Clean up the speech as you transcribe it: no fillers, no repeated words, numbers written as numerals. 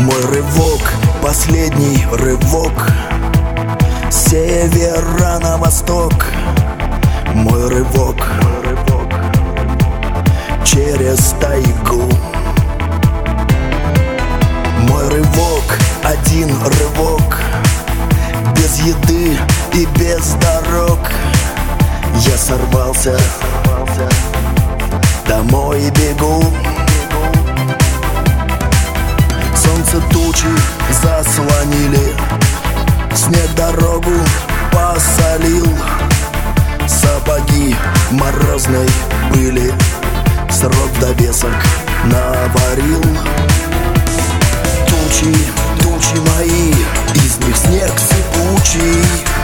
Мой рывок, последний рывок, с севера на восток. Мой рывок через тайгу. Мой рывок, один рывок, без еды и без дорог. Я сорвался, домой бегу. Солнце тучи заслонили, снег дорогу посолил. Сапоги морозной пыли, срок довесок наварил. Тучи, тучи мои, из них снег сыпучий.